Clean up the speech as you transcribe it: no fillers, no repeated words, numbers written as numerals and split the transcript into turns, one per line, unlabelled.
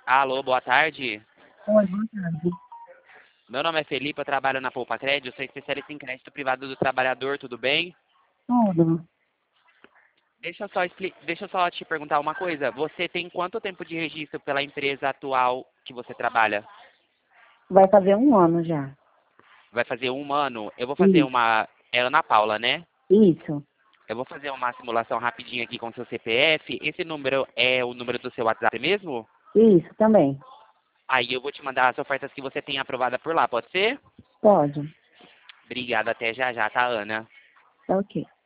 Alô, boa tarde.
Oi, boa tarde.
Meu nome é Felipe, eu trabalho na Poupa Crédito, sou especialista em crédito privado do trabalhador, tudo bem?
Tudo.
Deixa eu só te perguntar uma coisa. Você tem quanto tempo de registro pela empresa atual que você trabalha?
Vai fazer um ano já.
Vai fazer um ano. Eu vou fazer
Isso.
uma... É Ana Paula, né?
Isso.
Eu vou fazer uma simulação rapidinha aqui com seu CPF. Esse número é o número do seu WhatsApp mesmo?
Isso também.
Aí eu vou te mandar as ofertas que você tem aprovada por lá, pode ser?
Pode.
Obrigado, até já já, tá, Ana?
Tá ok.